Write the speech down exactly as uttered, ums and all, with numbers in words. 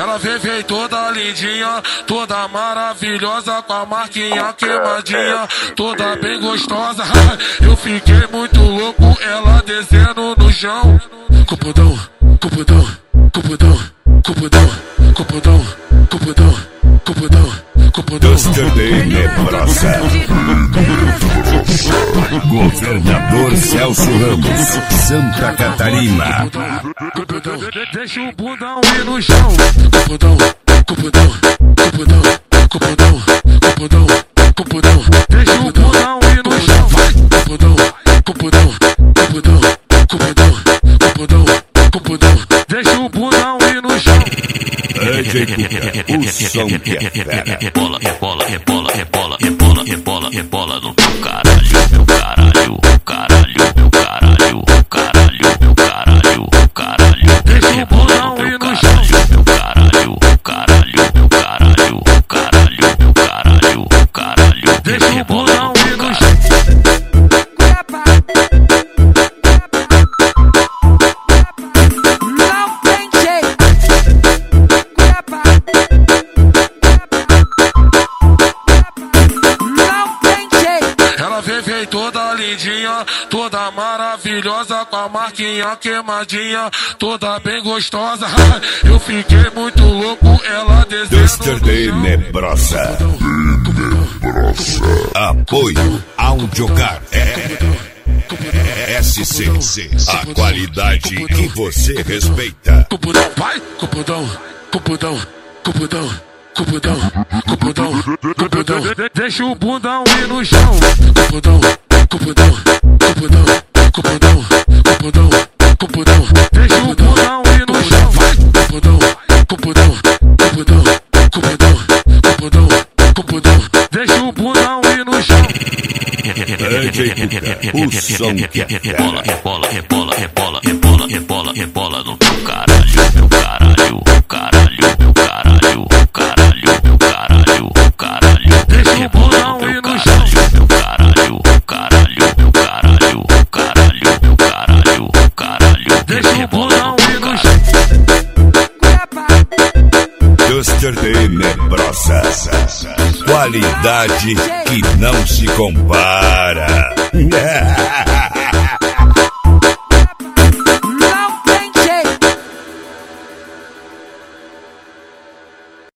Ela vem, vem toda lindinha, toda maravilhosa, com a marquinha queimadinha, toda bem gostosa. Eu fiquei muito louco, ela descendo no chão. Cupudão, cupudão, cupudão, cupudão, cupudão, cupudão, cupudão, cupudão. Yesterday Nebraska. Governador Celso Ramos, Santa Catarina. Deixa o bundão ir no chão. Cupudão, cupudão, cupudão, cupudão, cupudão, cupudão. Deixa o bundão ir no chão. Cupudão, cupudão, cupudão, cupudão, cupudão, cupudão. Deixa o bundão ir no chão. Executa o som que é fera. Rebola, rebola, rebola, rebola, rebola, rebola, rebola no teu caralho, meu caralho, caralho, meu caralho, caralho, meu caralho, caralho. Deixa o bundão ir no chão. Meu caralho, caralho, meu caralho, caralho, meu caralho, caralho. Deixa o bundão ir no chão. Toda lindinha, toda maravilhosa, com a marquinha queimadinha, toda bem gostosa. Eu fiquei muito louco, ela descendo. Yesterday Nebraska. Apoio Audiocar. S C. A qualidade que você respeita. Cupudão, vai, cupudão, cupudão, cupudão, cupudão, cupudão, cupudão. Deixa o bundão ir no chão. Cupudão, cupudão, cupudão, cupudão, cupudão, cupudão. Deixa o bundão ir no chão. Vai, cupudão, cupudão, cupudão, cupudão, cupudão, cupudão. Deixa o bundão ir no chão. Executa o som que é fera. Rebola, rebola, rebola, rebola, rebola, rebola, rebola no teu caralho, meu caralho, caralho, meu caralho, caralho, meu caralho, caralho. Deixa o bundão ir no chão. Meu caralho, caralho, meu caralho, caralho, meu caralho, caralho. Deixa o bundão ir no chão. Yesterday Nebraska. Qualidade que não se compara.